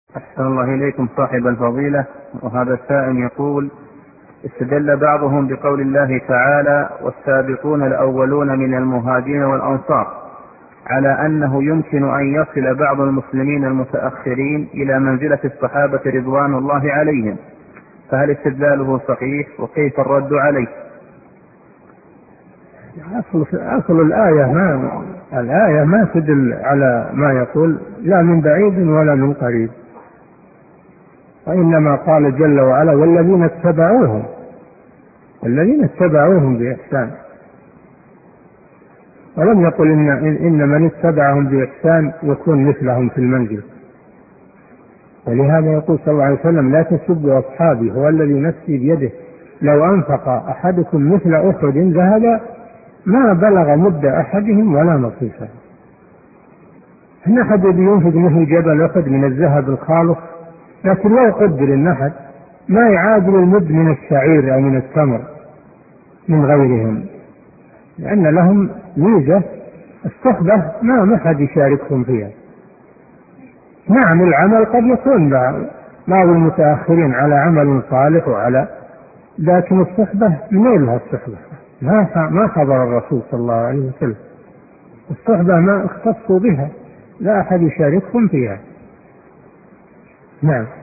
أحسن الله إليكم صاحب الفضيلة. وهذا السائل يقول: استدل بعضهم بقول الله تعالى: والسابقون الأولون من المهاجرين والأنصار، على أنه يمكن أن يصل بعض المسلمين المتأخرين إلى منزلة الصحابة رضوان الله عليهم، فهل استدلاله صحيح وكيف الرد عليه؟ أصل الآية ما تدل على ما يقول لا من بعيد ولا من قريب، وإنما قال جل وعلا: والذين اتبعوهم بإحسان، ولم يقل إن من اتبعهم بإحسان يكون مثلهم في المنزل. ولهذا يقول صلى الله عليه وسلم: لا تسبوا أصحابي، هو الذي نفسي بيده لو أنفق أحدكم مثل أحد ذهب ما بلغ مد أحدهم ولا نصيفه. إن أحد ينفق مثل جبل أحد من الذهب الخالص، لكن لا يقدر إن أحد ما يعادل المد من الشعير أو من التمر من غيرهم، لأن لهم ميزة الصحبة ما أحد يشاركهم فيها. نعم، العمل قد يكون بعض المتأخرين على عمل صالح لكن الصحبة نيلها الصحبة ما حضر الرسول صلى الله عليه وسلم، الصحبة ما اختصوا بها، لا أحد يشاركهم فيها. نعم.